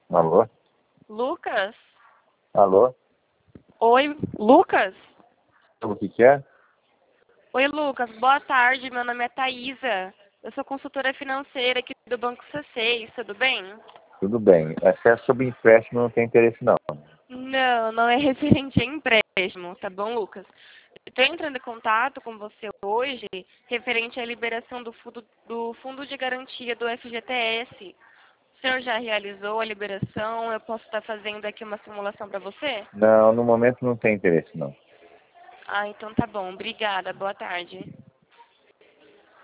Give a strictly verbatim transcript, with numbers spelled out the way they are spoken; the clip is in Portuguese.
Alô? Lucas? Alô? Oi, Lucas? O que que é? Oi, Lucas. Boa tarde. Meu nome é Thaisa. Eu sou consultora financeira aqui do Banco C seis. Tudo bem? Tudo bem. Essa é sobre empréstimo, não tem interesse não. Não, não é referente a empréstimo, tá bom, Lucas? Estou entrando em contato com você hoje referente à liberação do fundo, do fundo de garantia do F G T S. O senhor já realizou a liberação? Eu posso estar fazendo aqui uma simulação para você? Não, no momento não tem interesse não. Ah, então tá bom. Obrigada. Boa tarde.